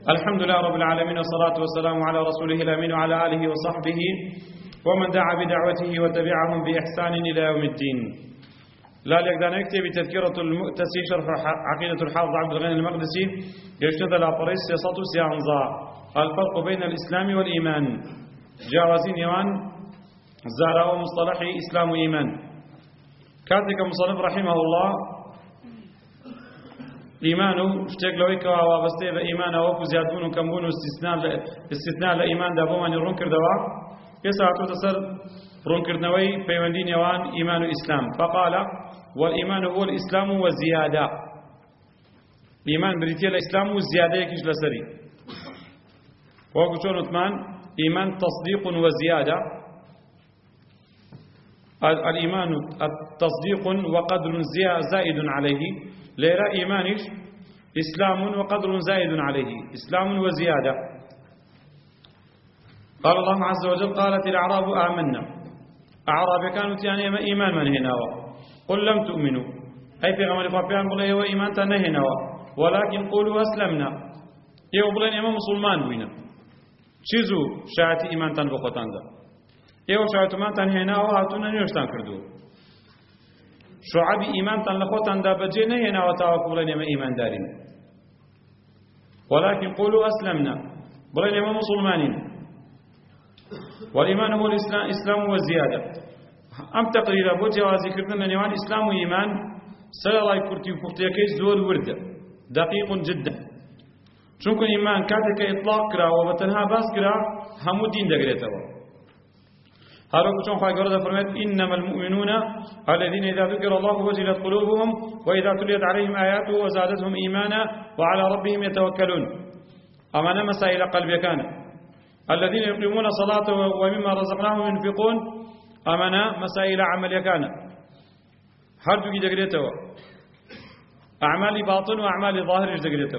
الحمد لله رب العالمين والصلاة والسلام على رسوله الأمين وعلى آله وصحبه ومن دعا بدعوته وتبعهم بإحسان إلى يوم الدين. لا يقدر نكتب تذكرة المؤتسي شرح عقيدة الحافظ عبد الغني المقدسي يشتد الأطريس سيسطو سيانزا الفرق بين الإسلام والإيمان جاوزين يوان زارة ومصطلح إسلام وإيمان. كاتك مصنف رحمه الله إيمانه اشتاق له إيكا وابسته بإيمانه وكو زيادون وكمبون استثناء لإيمان دابومان الرنكر دوا يساعدوا تسر رنكر نوي فيوندين يوان إيمان الإسلام. فقال والإيمان هو الإسلام والزيادة. إيمان بريتيا الإسلام والزيادة يكيش لسري وكو شون اثمان إيمان تصديق وزيادة. الإيمان التصديق وقدر زائد عليه ليرى إيمانش إسلام وقدر زائد عليه إسلام وزيادة. قال الله عز وجل قالت الأعراب آمنا أعراب كانوا يعني إيمان من هنا قل لم تؤمنوا أي في غمر فابيان بلا هو إيمان تنهنا ولكن قولوا أسلمنا يوبلين إمام مسلمان بينا شيزو شاعتي إيمان تنبقوتان دا يو شاعتو ما تنهنا وهاتونا نيوشتان كردو شعب إيمان تنلخوتان دا بجينا هنا وتاوكولين إما إيمان دارين ولكن قولوا أسلمنا بلين إما مسلمانين. والإيمان هو الإسلام والزيادة. أم تقريرا بو جوازي كردنا نيوان إسلام وإيمان سلا الله كرتي وكرتي زور وردة دقيق جدا. شنكو إيمان كاتك إطلاق كرا وبتنها باس كرا همو دين دقريتوا هذا كشون خاي قرده فرمت إنما المؤمنون الذين إذا ذكر الله وجلت قلوبهم وإذا تليت عليهم آياته وزادتهم إيمانا وعلى ربهم يتوكلون. أما مسائل قلبي كان الذين يقيمون الصلاة ومما رزقناهم ينفقون أما مسائل عمل كان هرجو دقريته أعمال باطن وأعمال ظاهر دقريته.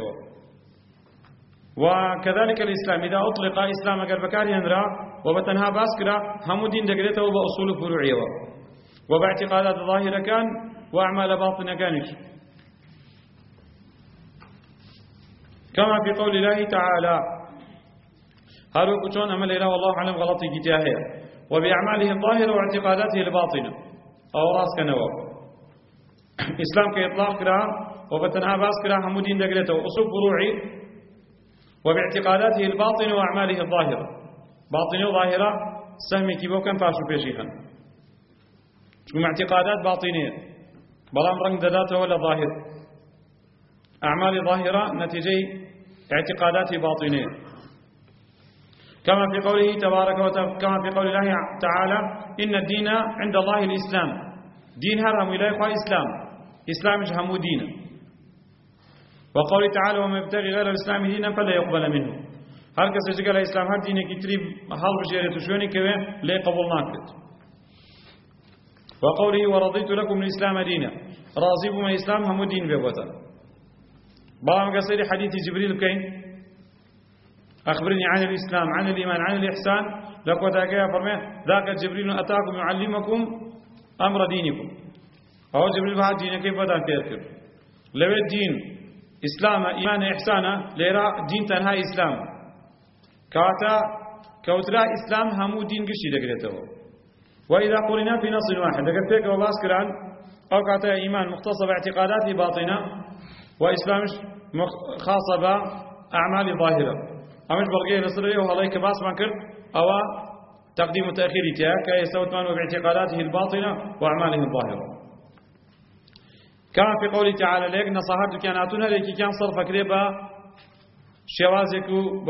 وكذلك الإسلام إذا أطلق إسلام قلبكار ينرى وبتنها باسكرا هم دين دقريته وبأصول فروعيه وباعتقادات ظاهرة كان وأعمال باطنة كانش كما في قول الله تعالى هارو كتون أمل إله والله أعلم غلطي كتاهية وبأعماله الظاهرة واعتقاداته الباطنة أو راس كنوا إسلام كإطلاق كرا وبتنها باسكرا هم دين دقريته وأصول فروعي وباعتقاداته الباطنة وأعماله الظاهرة باطنة وظاهرة سهمي كيبو كان فاشو بيشيخا شكو اعتقادات باطنية بلام رنگ داداته ولا ظاهر أعمال ظاهرة نتيجة اعتقادات باطنية كما في قوله تبارك وتعالى كما في قول الله تعالى إن الدين عند الله الإسلام دين هرم إلى إسلام إسلام جهمو دين. وقال تعالى وما يبتغي غير الإسلام دينا فلا يقبل منه هر کس چې ګل اسلام هر دین کې تریب حال بشریته شونی کوي لا قبول ناکړي. وقوله ورضيت لكم الإسلام دينا راضي بما إسلام هم دين به وطن. بعض قصير حديث جبريل كين أخبرني عن الإسلام عن الإيمان عن الإحسان لقد جاء فرمى ذاك جبريل أتاكم يعلمكم أمر دينكم أو جبريل بعد دين كيف بدأ كيركب لو الدين إسلام إيمان إحسان ليرا دين تنها إسلام كاتا كوترا إسلام همو دين قشي دقريته. وإذا قلنا في نص واحد لقد فيك وباسكران أو كاتا إيمان مختصة باعتقادات باطنة وإسلام خاصة بأعمال ظاهرة أمش برقية نصرية وهلايك باس ما كرت أو تقديم وتأخير تياكا يستوت منه باعتقاداته الباطنة وأعماله الظاهرة. كما في قوله تعالى ليك نصحات كاناتنا ليك كان صرف كريبا شوازك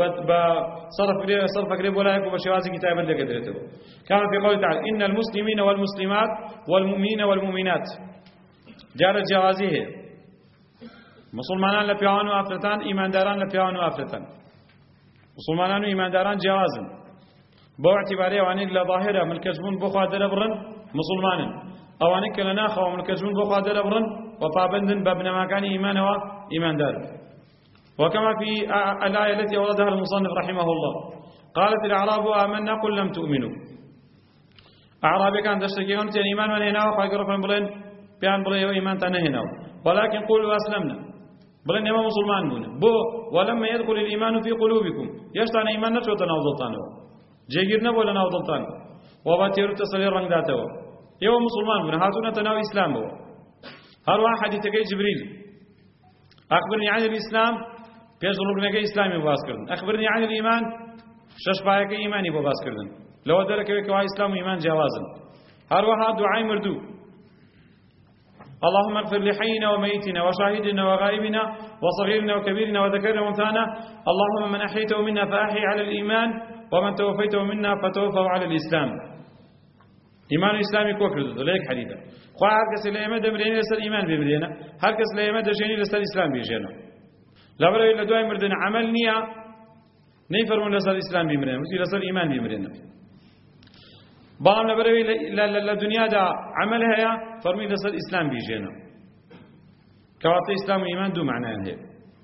صرف كريب ولا يكون بشوازك كتابا لقدرته. كما في قوله تعالى إن المسلمين والمسلمات والمؤمنين والمؤمنات جار جوازه مسلمان لبيان وافرتان إيمان داران لبيان وافرتان مسلمان إيمان داران جوازا بو اعتباري وانين لظاهرة من الكذبون بخوا دربرن مسلمانا أوانك لناخ ومن الكذبون بخوا دربرن وفابندن بابن ما كان إيمان وإيمان دار. وكما في الآية التي أوردها المصنف رحمه الله قالت الأعراب آمنا قل لم تؤمنوا. أعرابي كان تشتكي أنت إيمان من هنا وخاقر فن بلين بيان بلين وإيمان تنهنا ولكن قولوا أسلمنا بڵێن ئێمە مسلمان بوون بۆ ولما يدخل الإيمان في قلوبكم یەشتان ئیمان نەچۆتە ناو دڵتانەوە جێگیر نەبووە لە ناو دڵتان و با تێر و تەسەلی ڕەنگداتەوە ئێوە مسلمان بوون هاتوونەتە ناو ئیسلامەوە هەروەها حەدیثەکەی جبریل أخبرني عن الإسلام پێش ڕوونەکەی ئیسلامی بۆ باسکردن أخبرني عن الإيمان شەش پایەکەی ئیمانی بۆ باسکردن لەوە دەرەکەوێت کەوا ئیسلام و ئیمان جیاوازن هەروەها دوعای مردوو اللهم اغفر لحينا وميتنا وشاهدنا وغائبنا وصغيرنا وكبيرنا وذكرنا وانثانا اللهم من أحيته منا فأحي على الإيمان ومن توفيته منا فتوفوا على الإسلام إيمان الإسلامي كوكرد ليك حديثا خو هر کس لایمه دمرینی لسر ایمان بمرینه هر کس لایمه دشینی لسر اسلام بیجنه لبرای لدوای مردن عمل نیا نیفرمون لسر اسلام بمرینه وسی لسر ایمان بمرینه بام لبرای لدنیا دا عمل هيا فرمي لسر اسلام بیجنه كوات اسلام و ایمان دو معناه هي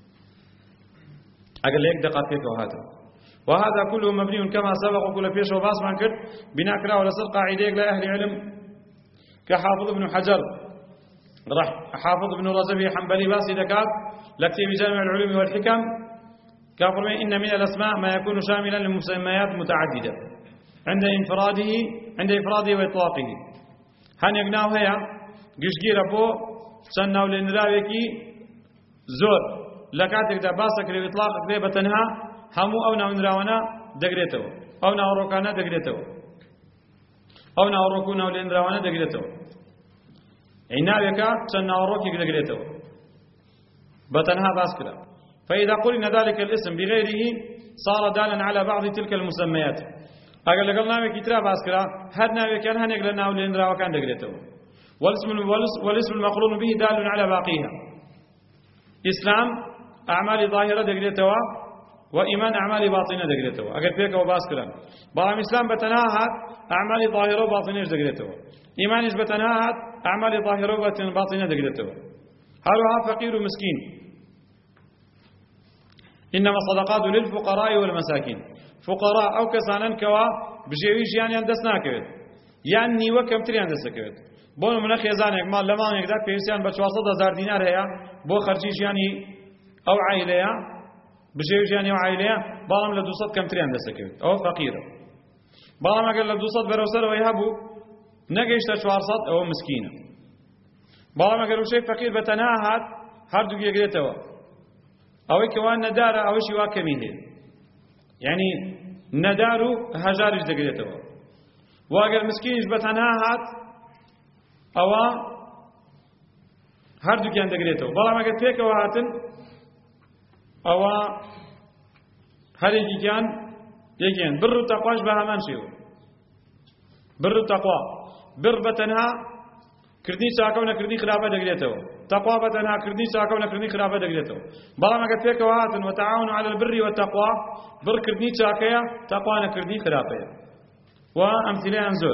اگر ليك دقائق وهذا وهذا كله مبني كما سبق كل فيش وباس ما كرت بناء كرا ولا سر قاعده لاهل العلم كحافظ ابن حجر حافظ ابن رجب حنبلي باسي دكات لكتي بجامع العلوم والحكم كافر إن من الأسماء ما يكون شاملا لمسميات متعددة عند إفراده وإطلاقه هن يقناه هيا قشقير أبو سنة ولنراويكي زور لكاتك دا باسك لإطلاقك لي بتنها همو أو نراونا دقريتو أو ناوروكانا دقريتو أو ناوروكونا ولنراونا دقريتو عناوك سناوروكي دقريتو بتنها باسكرا فإذا قلنا ذلك الاسم بغيره صار دالا على بعض تلك المسميات أقل لقلنا بكترا باسكرا هدنا بكان هنقل لنا ولنراو كان دقريتو والاسم المقرون به دال على باقيها إسلام أعمال ظاهرة دقريتو وإيمان أعمال باطنة دقريتو أقل فيك وباسكرا بعض إسلام بتناهات أعمال ظاهرة وباطنة دقريتو إيمان بتناهات أعمال ظاهرة وباطنة دقريتو هلوها فقير مسكين إنما صدقات للفقراء والمساكين فقراء أو كسانا كوا بجيويش يعني أندسنا كويت يعني وكم تري أندسنا كويت بون من أخي زانك مال لما يقدر بيسيان بشواصد 1000 دينار هيا بو خرجيش يعني أو عائلة بجيويش يعني أو عائلة بالهم لدوسات كم تري أندسنا كويت أو فقير بالهم أقل لدوسات بروسر ويهبو نجيش تشواصد أو مسكينة بالهم أقل شيء فقير بتناهات هردو يقدروا أو كوان ندار أو شيء واكميه يعني ندار هجارج دقيقته واجر مسكين بتناهات أو هردو كان دقيقته بلا ما قلت فيك وهاتن أو هريجي كان يجين بر التقواش بها منشيو بر التقوى بر بتنها كردي ساكونا كردي خرابة دقيقته تقوى بتنها كردي ساكونا كردي خرابة دقيقته بلا ما قلت فيك وهاتن وتعاونوا على البر والتقوى بر كردي ساكيا تقوانا كردي خرابة وأمثلة أنزل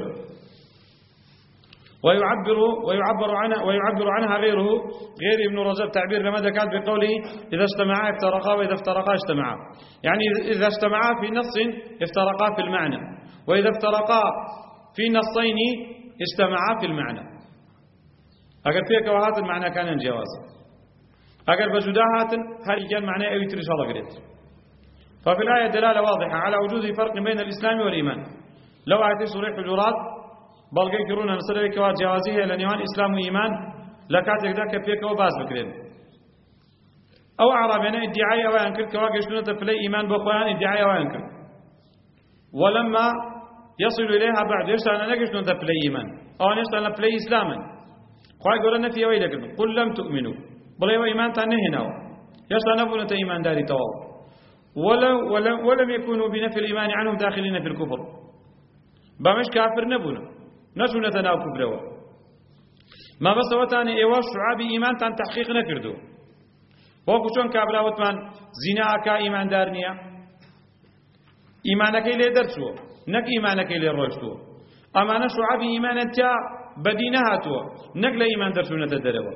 ويعبر عنها غيره غير ابن رجب تعبير لما ذكرت بقوله إذا اجتمعا افترقا وإذا افترقا اجتمعا يعني إذا اجتمعا في نص افترقا في المعنى وإذا افترقا في نصين اجتمعا في المعنى أقل فيك وهات المعنى كان جوازا أقل بجداهات هل كان معنى أو يترش الله قريت ففي الآية دلالة واضحة على وجود فرق بين الإسلام والإيمان لو أعطي صريح حجرات بل يقولون نسأل كوا جوازيه لنيوان إسلام وإيمان لكاتك ذاك فيك وباز بكرين أو عربنا ادعاء أو ينكر كوا قشتون تفلي إيمان بخوان ادعاء أو ينكر ولما يصل إليها بعد يشتغل نقشتون تفلي إيمان أو نشتغل نفلي إسلاما خواهي قولنا في ويلك قل لم تؤمنوا بل يو إيمان تنهنا يشتغل نبونا إيمان داري طوال ولم يكونوا بنفي الإيمان عنهم داخلين في الكفر بمش كافر نبونا نشون تناو كفروا ما بس وتاني ايوا شعاب ايمان تان تحقيق نكردو وكو چون كابلا وتمان زنا كا ايمان دارنيا ايمانك لي درسو نك ايمانك لي روشتو اما انا شعاب ايمان انت بدينها تو نك لا ايمان درسو نتدروا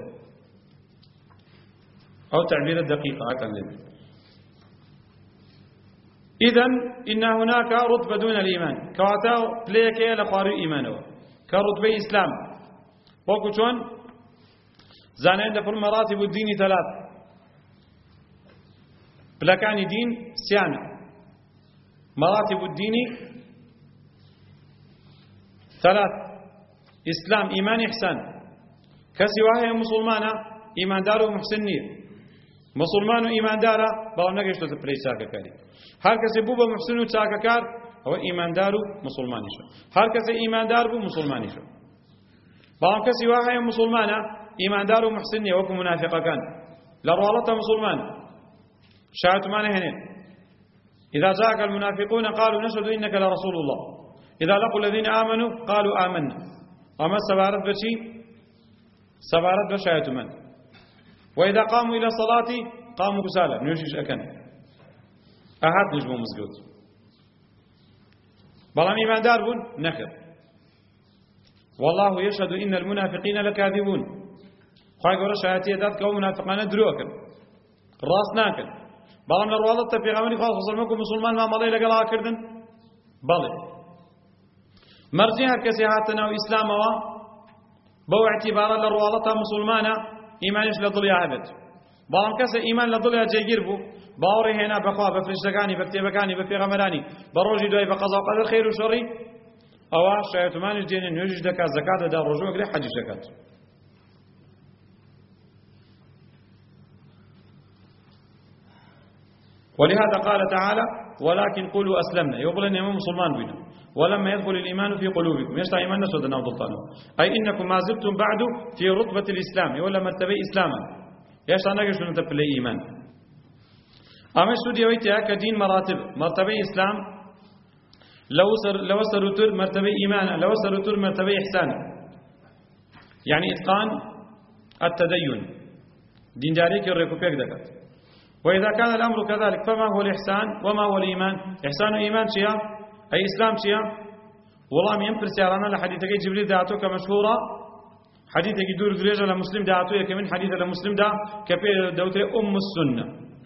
او تعبير الدقيقه كان إذن إن هناك رتبة دون الإيمان كواتاو بليك لخاري إيمانه كرتبة إسلام وكتون زانين دفر مراتب الدين 3 بلكاني دين سيانة مراتب الدين ثلاث: إسلام، إيمان، إحسان. كسي وهي مسلمانة إيمان دار ومحسن نية. مسلمان وإيمان دار بلام نقشتو تبلي ساكا كاري. هر كسي بوبا محسن وساكا كار هو إيمان دار ومسلماني شو. هر كسي إيمان دار ومسلماني شو. بلام كسي وهي مسلمانة إيمان دار ومحسن نية وكم منافقة كان لروالتها مسلمان شاعت مانه هنا. إذا جاءك المنافقون قالوا نشهد إنك لرسول الله إذا لقوا الذين آمنوا قالوا آمنا. وما سبارت بشي سبارت بشاية من. وإذا قاموا إلى الصلاة قاموا كسالى نيوشيش أكن أحد نجمو مسجود. بلام إيمان دار بون نخر. والله يشهد إن المنافقين لكاذبون. خواهي قرأ شايتي ذات كو منافقان دروكن راس ناكن. بلام لروالت في غماني خاص وصلمكم مسلمان ما مضي لقلاها كردن بلي مرجيها كسيحاتنا وإسلام بو اعتبارا لروالتها مسلمانا إيمانش لضليا عبد بلام كسي إيمان لضليا جيجير بو باوري هنا بخوا بفرشتكاني بكتبكاني بفيغمراني بروجي دوي بقضاء وقدر خير وشري أو شايتمانش دينين يوجد دكا زكاة دا رجوع قري حج شكات. ولهذا قال تعالى ولكن قولوا أسلمنا يقول إن يوم مسلمان بنا ولما يدخل الإيمان في قلوبكم يشتى إيمان نسودنا وضلطانه أي إنكم ما زلتم بعد في رتبة الإسلام ولا مرتبة إسلاما يشتى نقش من تبلي إيمان. أما السودية ويتها كدين مرتبة إسلام لو سرطر مرتبة إيمان لو سرطر مرتبة إحسان يعني إتقان التدين دين جاريك الركوبيك دكت. وإذا كان الأمر كذلك فما هو الإحسان وما هو الإيمان؟ إحسان وإيمان شيئا أي إسلام شيئا. والله من ينفر سيارانا لحديثك جبريل دعاتو كمشهورة حديثك دور دريجة لمسلم دعاتو يكمن حديث لمسلم دع كبير دوتري أم السنة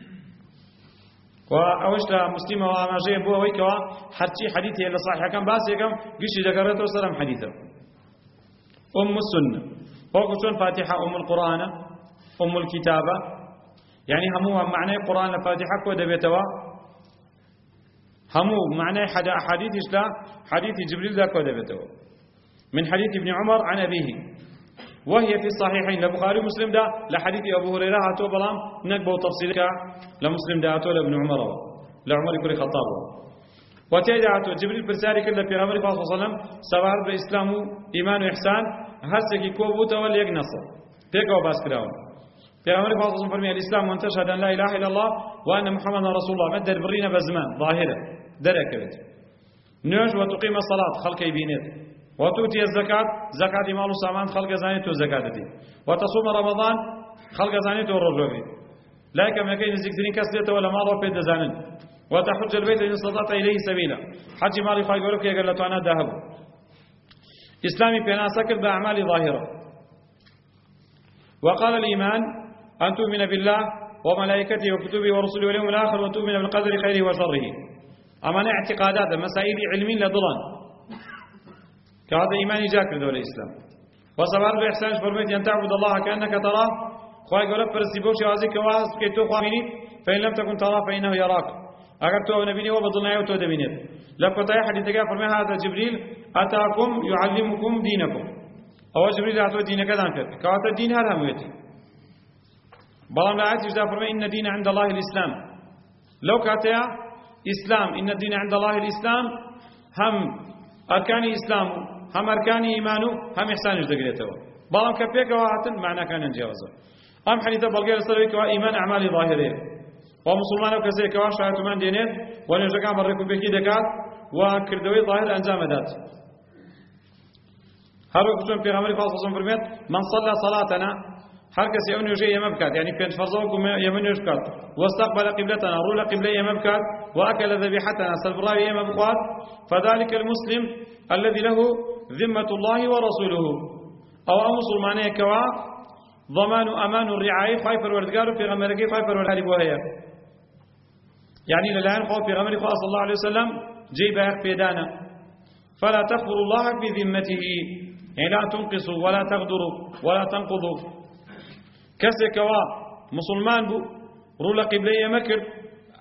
وأوش مسلمة وأماجي بوا ويكوا حتى حديثه إلا صحيح كان باس يكم قشي ذكرته وسلام حديثه أم السنة وقصون فاتحة أم القرآن أم الكتابة يعني هموها معنى القرآن الفاتحة كودا بيتوا همو معنى حديث إسلام حديث جبريل ذا كودا بيتوا من حديث ابن عمر عن أبيه وهي في الصحيحين لبخاري مسلم دا لحديث أبو هريرة هاتوا بلام نقبوا تفصيلك لمسلم دا هاتوا لابن عمر لعمر كل خطاب وتيجي هاتوا جبريل برسالي كله في غمر صلى الله عليه وسلم سوار بإسلام إيمان وإحسان هسكي كوبوتا وليق نصر تيكوا باسكراون في غمر صلى الله عليه وسلم فرمي الإسلام وأن تشهد أن لا إله إلا الله وأن محمد رسول الله مدر برينا بزمان ظاهرة دركت نوج وتقيم الصلاة خلق يبينت وتؤتي الزكاة زكاة مال وسامان خلق زانيته زكاتتي وتصوم رمضان خلق زانيته والرجوع لا كما كاين زكترين كسلته ولا مال وفيد زانن وتحج البيت إن استطعت إليه سبيلا حج مال خاي يقولك يا قال أنا ذهب إسلامي بنا سكر بأعمال ظاهرة. وقال الإيمان أن تؤمن بالله وملائكته وكتبه ورسله واليوم الآخر وتؤمن بالقدر خيره وشره. أما اعتقادات مسائل علمين لضلان كهذا إيمان جاكر دولة الإسلام. وصبر بإحسان فرميت أن تعبد الله كأنك تراه خواهي قولك فرسيبوش وعزيك وعز كيتو خواهيني فإن لم تكن تراه فإنه يراك أقرتوا نبيني وبضلنا يوتو دمينير لقد تأي حديث فرمي هذا جبريل أتاكم يعلمكم دينكم أو جبريل أعطوا دينك ذنكر كواتا الدين هذا مويتي بلام لا عاتش دا فرمي إن الدين عند الله الإسلام لو كاتيا إسلام إن الدين عند الله الإسلام هم أركان إسلام هم أركان إيمانه هم إحسان جدقريته بلام كبيك واحد معنى كان انجوازه أم حديث بلغير سلوك وإيمان أعمال ظاهرة ومسلمان وكذلك وشاهد من دينه ونجاك عمر ركوب بكي دكات وكردوي ظاهر أنجام ذات هل وقتون في غمري فاصل فرميت من صلى صلاتنا حركة يمن يجي يمبكات يعني كان فرضوكم يمن يشكات واستقبل قبلتنا رول قبلة يمبكات وأكل ذبيحتنا سلبراوي يمبقات فذلك المسلم الذي له ذمة الله ورسوله أو مسلمانية كوا ضمان أمان الرعاية خايف الوردقار في غمركي خايف الوردقار وهي يعني للآن خوف في غمري صلى الله عليه وسلم جيب في دانا فلا تخبر الله بذمته يعني لا تنقصوا ولا تغدروا ولا تنقضوا كسكوا مسلمان بو رولا قبلية مكر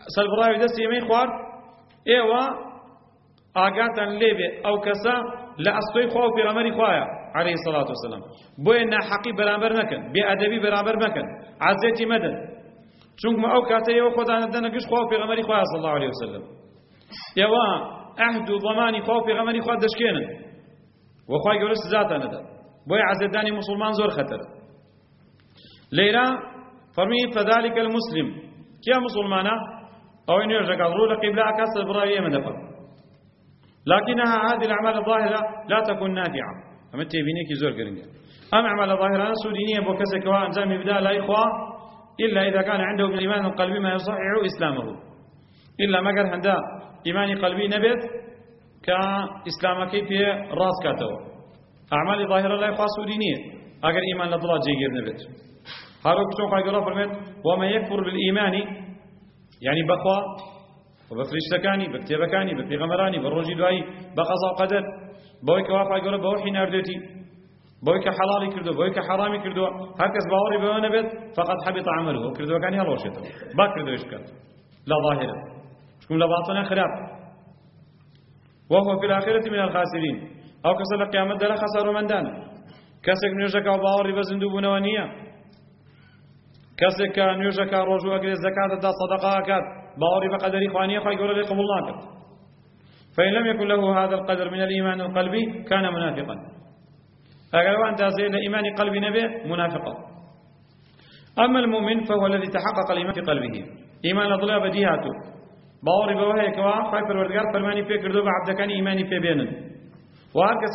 سەربڕاوی دەستی ئێمەی خوارد ئێوە ئاگاتان لێبێ ئەو کەسە لە ئەستۆی خوا و پێغەمبەری خوایە عەلەیهی سەڵات وسەلام بۆیە ناحەقی بەرامبەر مەکەن بێئەدەبی بەرامبەر مەکەن عەزێتی مەدەن چونکە ئەو کاتە ئێوە خۆتان دەنە گشت خوا و پێغەمبەری خوایە صلی الله عەلەیه وسەلەم ئێوە عەهد و ضەمانی خوا و پێغەمبەری خوا دەشکێنن وەخوای گەورە سزاتان دەدا بۆیە عەزێتدانی موسڵمان زۆر خەتەرە لێرە فەرمی فەذلک المسلم کیا مسلمانە ئەوەی نوێژەکە ڕوو لە قیبلە ئەکات سەربڕاوی ئێمە دەکات لكنها هذه الأعمال الظاهرة لا تكون نافعة أما تبيني كي زور قرنجة أما أعمال الظاهرة سودينية بوكسك وأنزام بداء لا إخوة إلا إذا كان عنده من الإيمان القلبي ما يصحح إسلامه إلا ما قال هندا إيمان قلبي نبت كإسلامك في راس كاتو أعمال الظاهرة لا إخوة سودينية أجر إيمان لضلات جيجر نبت هاروك شو قايل فرمت وما يكفر بالإيمان يعني بقى وبفرشتكاني بكتابكاني بپیغمبراني بروجي دوایی بقضا قدر بويك وافا يقول بوحي ناردتي بويك حلالي كردو بويك حرامي كردو هكذا باوري بوانا بيت فقد حبط عمله كردو كان يروشته با كردو اشكال لا ظاهرة شكون لا باطنا خراب وهو في الآخرة من الخاسرين او كسل قيامت دل خسر من دان كسك نيوجك باوري بزندو بنوانية كسك نيوجك روجو اقري الزكاة دا صدقاء كات باوري بقدر إخوانية فيقول لي قبول الله فإن لم يكن له هذا القدر من الإيمان القلبي كان منافقا أقل وأنت زيد إيمان قلبي نبي منافقا أما المؤمن فهو الذي تحقق الإيمان في قلبه إيمان الله بديهاته باوري بوهي كوا خايفر وردقار فرماني في كردوب عبد كان إيماني في بينن وهكذا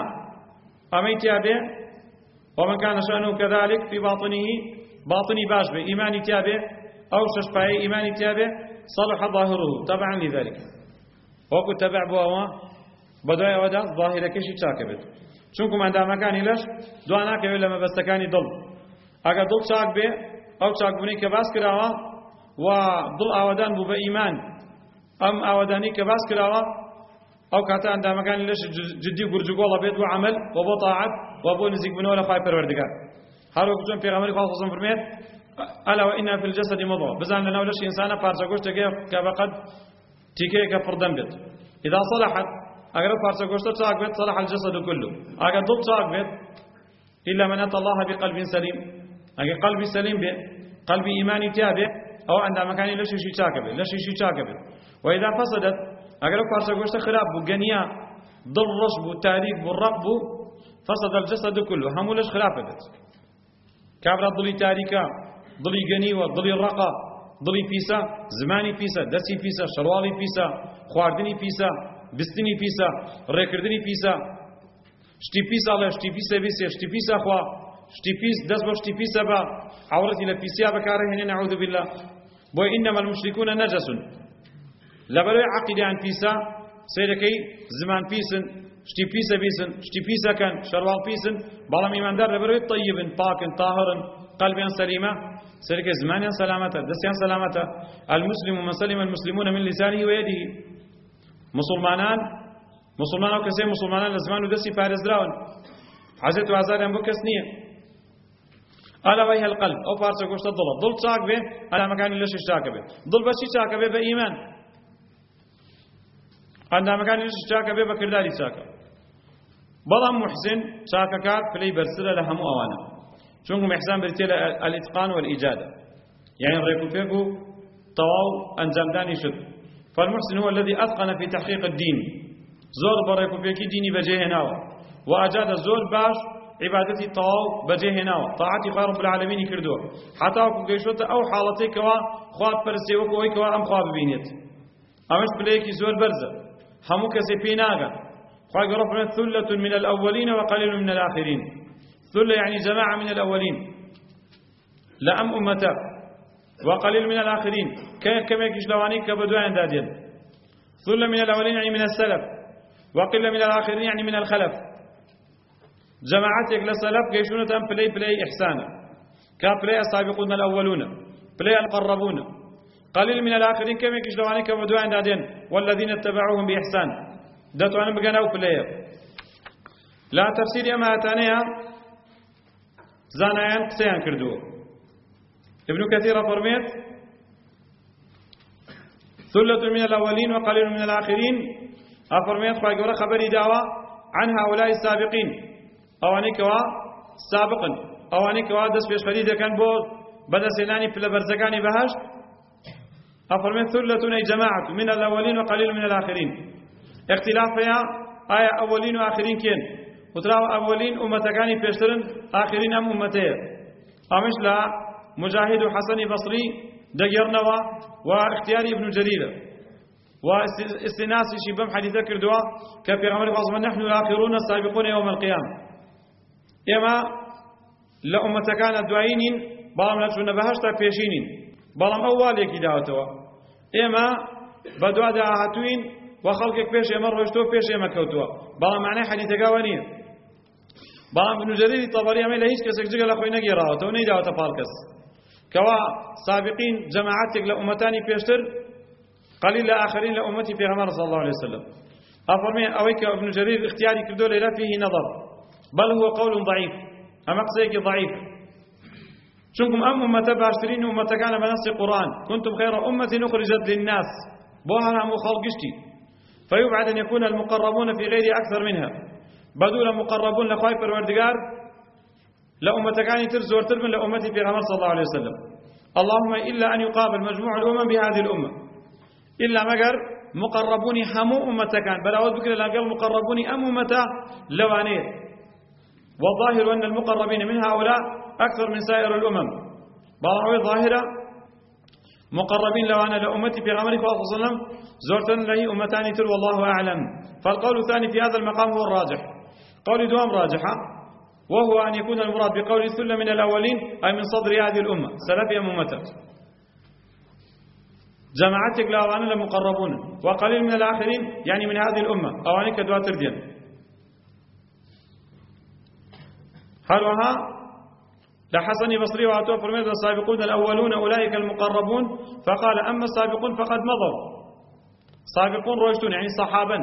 أميت به ومن كان شأنه كذلك في باطني باش به إيماني تابه أو ششبه إيماني تابه صلح ظاهره طبعا لذلك وكو تبع بوا بداية ودا ظاهرة كشي تشاكبت چونكم عندما كان لش دواناك لما بستكاني ضل اگر ضل چاك به او چاك بني كباس كراوا وضل آودان بو بإيمان ام آوداني كباس كراوا او كاتا عندما كان لش جدي قرجقولا بيت وعمل وبو طاعت وبو نزيق بنولا خواهي پروردگار هارو كتون في غمري خاصة صنفر ميت ألا وإن في الجسد مضغة بزان لنا ولش إنسانا بارسا قوشتا كبقد تيكيك فردن بيت إذا صلحت أقرب بارسا قوشتا تاك بيت صلح الجسد كله أقرب ضد تاك بيت إلا من أتى الله بقلب سليم أقرب قلب سليم بيت قلب إيماني تابع أو عند مكان لشيشي تاكبه لشيشي تاكبه وإذا فسدت أقرب بارسا قوشتا خراب بقنيا ضل رشب تاريك بالرقب فسد الجسد كله همولش خراب بيت كابرا ضلي تاريكا ضلي قنيوة ضلي الرقا ضلي فيسا زماني فيسا دسي فيسا شروالي فيسا خواردني فيسا بستني فيسا ريكردني فيسا شتي فيسا الله شتي فيسا بيسا شتي فيسا خوا شتي فيس دس بو شتي فيسا با عورتي لفيسيا بكاره هنا نعوذ بالله بو إنما المشركون نجس لبلو عقيدة عن فيسا سيركي زمان فيسن شتي فيسا بيسن شتي فيسا كان شروال فيسن بالام إيمان دار لبلو طيبن باكن طاهرن قلبا سليما سرك زمانيا سلامته دسيان سلامته المسلم من سلم المسلمون من لسانه ويده مسلمان او كسي مسلمانان لزمان ودسي فارز دراون حزت وازار ام بكسنيه الا وهي القلب او فارس كوشت ضل صاق به على مكان ليش اشتاك به ضل بس اشتاك به بايمان عند مكان ليش اشتاك به بكرداري اشتاك بضم محسن شاككات فلي برسله لهم اوانا چونكم إحسان برتيل الإتقان والإجادة يعني الريكو فيكو طواو أنجام داني شد فالمحسن هو الذي أتقن في تحقيق الدين زور بريكو فيكي ديني بجيه ناوة وأجاد زور باش عبادتي طواو بجيه ناوة طاعتي خير رب العالمين كردوه حتى وكو قيشوت أو حالتي كوا خواب برسي وكو أي كوا أم خواب بينيت أمش بليكي زور برزة همو كسي بيناغا خواب ربنا ثلة من الأولين وقليل من الآخرين ثلة يعني جماعة من الأولين لا أم أمتا وقليل من الآخرين كما يكشلواني كبدوان دادين ثلة من الأولين يعني من السلف وقلة من الآخرين يعني من الخلف جماعتك للسلف كيشونة أم بلاي إحسانا كبلاي السابقون الأولون بلاي القربون قليل من الآخرين كما يكشلواني كبدوان دادين والذين اتبعوهم بإحسان داتوا أنا بقناو بلاي لا تفسير أما أتانيها زانایان قسەیان کردووە ابن كثير فرميت ثلة من الأولين وقليل من الآخرين أفرميت خواهي خبري دعوة عن هؤلاء السابقين أوانيكوا سابقا أوانيكوا دس بيش خليدة كان بو بدأ سيناني في البرزكاني بهاش أفرميت ثلة أي جماعة من الأولين وقليل من الآخرين اختلاف فيها آية أولين وآخرين كين وتراو أولين أمتكاني بيشترن آخرين أم أمتين أمش لا مجاهد حسن بصري دقيرنوا واختيار ابن جرير واستناس شبم حديث كردوا كفي غمر فاصما نحن الآخرون السابقون يوم القيامة إما لأمة كانت دعينين بلام نتشون بهشتا فيشينين بلام أوليك دعوتوا إما بدعا دعاهتوين وخلقك فيش إما روشتو فيش إما كوتوا بلام معنى حديث قوانين بلام ابن جرير الطبري أمي لهيش كسك جغل أخوي نقي راوتو نيدعوتا فالكس كوا سابقين جماعتك لأمتاني فيشتر قليل لآخرين لأمتي في غمار صلى الله عليه وسلم أفرمي أويك ابن جرير اختياري كردو لا فيه نظر بل هو قول ضعيف أما قصيك ضعيف شنكم أمة باشترين أمة كان بنص القرآن كنتم خير أمة أخرجت للناس بوها مخلقشتي فيبعد أن يكون المقربون في غير أكثر منها بدول مقربون لخوايف الوردقار لأمة كان ترزور تربن لأمتي في غمار صلى الله عليه وسلم اللهم إلا أن يقابل مجموع الأمم بهذه الأمة إلا مقر مقربون همو أمة كان بل أود بكرة لا قال مقربون أمة لوانيه والظاهر أن المقربين من هؤلاء أكثر من سائر الأمم بضعوا ظاهرة مقربين لوانا لأمتي في غمرك صلى الله عليه وسلم زرتن له أمتان تر والله أعلم فالقول الثاني في هذا المقام هو الراجح قول دوام راجحة وهو أن يكون المراد بقول الثلة من الأولين أي من صدر هذه الأمة سلفي أمتك جماعتك لوانا لمقربون وقليل من الآخرين يعني من هذه الأمة أوانيك دواتر دين هلوها لحسن بصري وعطوه فرميت السابقون الأولون أولئك المقربون فقال أما السابقون فقد مضوا سابقون روشتون يعني صحابا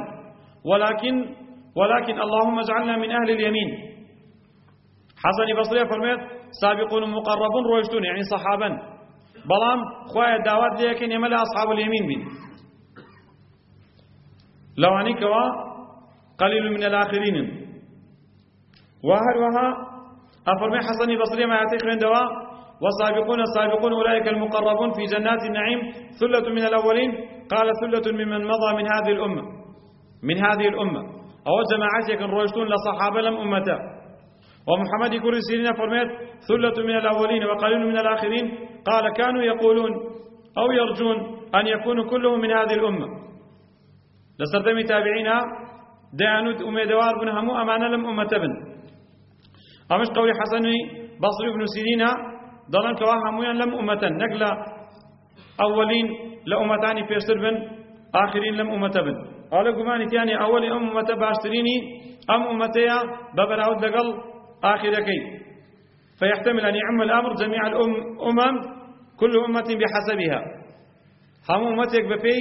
ولكن اللهم اجعلنا من أهل اليمين حسن بصري فرميت سابقون مقربون روشتون يعني صحابا بلام خوايا الدعوات لكن يملا أصحاب اليمين بين لو عنك قليل من الآخرين وهلوها أفرمي حسن بصري ما يعتقد من دواء والسابقون السابقون أولئك المقربون في جنات النعيم ثلة من الأولين قال ثلة ممن مضى من هذه الأمة أو جماعتك روشتون لصحابة لم أمتا ومحمد يقول سيرين فرميت ثلة من الأولين وقليل من الآخرين قال كانوا يقولون أو يرجون أن يكونوا كلهم من هذه الأمة لسردمي تابعينها دانود أميدوار بن همو أمانا لم أمتبن أمش قولي حسني بصري بن سيرين ضلن كواهمويا لم أمة نقل أولين لأمتان في بن آخرين لم أمتبن قال قماني تاني أولي أمة باشتريني أم أمتيا ببراود لقل آخركي فيحتمل أن يعم الأمر جميع الأمم كل أمة بحسبها هم أمتك بفي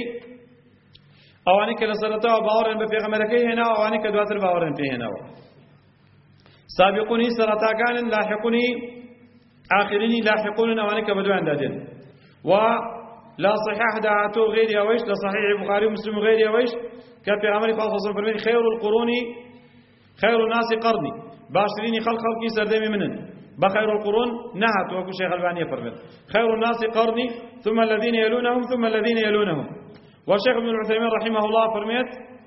أوانيك لصلتها وباورن بفي غمركي هنا وأوانيك دواتر باورن في هنا سابقوني سرطاكان لاحقوني آخريني لاحقون أوانيك بدوان دادين ولا صحيح دعاتو غير يويش لا صحيح البخاري ومسلم غير يويش كفي عمري فاصل فرمين خير القرون خير الناس قرني باشريني خلقي سردمي منن بخير القرون نهت وكو شيخ البانية فرمين خير الناس قرني ثم الذين يلونهم ثم الذين يلونهم والشيخ ابن العثيمين رحمه الله فرميت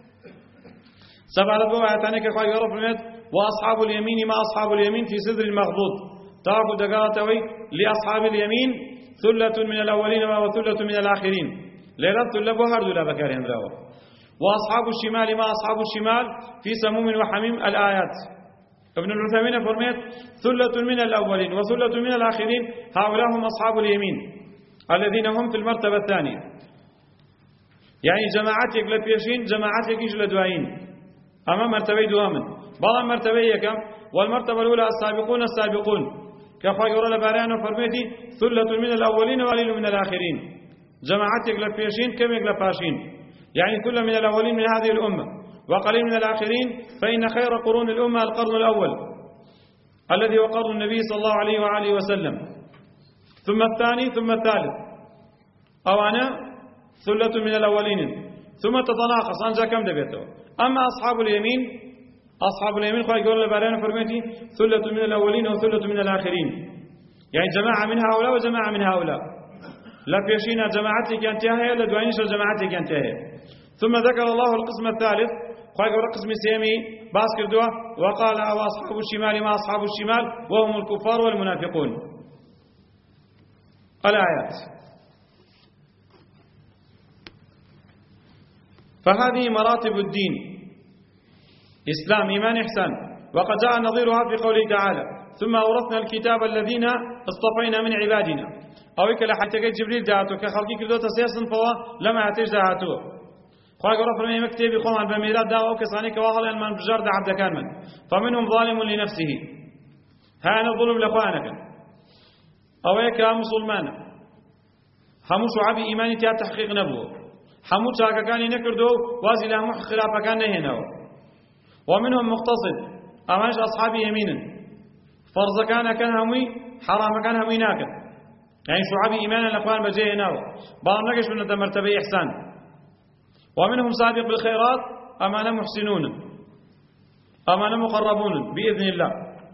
سبع لبوا آياتانيك أخوة يقرأ فرميت وأصحاب اليمين ما أصحاب اليمين في سدر المغضوض تعبوا دقاتوي لأصحاب اليمين ثلة من الأولين وثلة من الآخرين ليلة ثلة هردو لا بكارهم ذاو وأصحاب الشمال ما أصحاب الشمال في سموم وحميم الآيات ابن العثيمين فرميت ثلة من الأولين وثلة من الآخرين هؤلاء هم أصحاب اليمين الذين هم في المرتبة الثانية يعني جماعتك لبيشين جماعتك إيش لدوائين أما مرتبة دوامن بعض مرتبة كم والمرتبة الأولى السابقون كأخوة يقول لباريان فرميتي ثلة من الأولين وقليل من الآخرين جماعتك لبيشين كم لباشين يعني ثلة من الأولين من هذه الأمة وقليل من الآخرين فإن خير قرون الأمة القرن الأول الذي هو قرن النبي صلى الله عليه وآله وسلم ثم الثاني ثم الثالث أو أنا ثلة من الأولين ثم تتناقص أنجا كم دبيته. أما أصحاب اليمين خواهي يقول لبارين فرميتي ثلة من الأولين وثلة من الآخرين، يعني جماعة من هؤلاء وجماعة من هؤلاء، لا بيشينا جماعتي كانت هي لا دوينش جماعتي كانت هي. ثم ذكر الله القسم الثالث خواهي يقول القسم السيمي باسكر دوا وقال أصحاب الشمال ما أصحاب الشمال وهم الكفار والمنافقون. الآيات. فهذه مراتب الدين: إسلام، إيمان، إحسان. وقد جاء نظيرها في قوله تعالى: ثم أورثنا الكتاب الذين اصطفينا من عبادنا. أو إكلا حتى جبريل جاءته كخلقي كردو تسيسن فوا لما أتيج جاءته خواهي قرأ فرمي مكتبي قوم بميلاد داو كساني كواهل أن من بجار دا عبد كان من فمنهم ظالم لنفسه، هانا الظلم لأخوانك. أو إكلا مسلمان همو شعب إيماني تيات تحقيق نبوه، همو شاكا كان نكردو وازي لهم خلافة كان نهيناو. ومنهم مقتصد أمانش أصحاب يمين فرض كان همي حرام كان همي ناكد، يعني شعب إيمان الأخوان بجيه ناو بعض نقش من مرتبة إحسان. ومنهم سابق بالخيرات أمان محسنون أمان مقربون بإذن الله.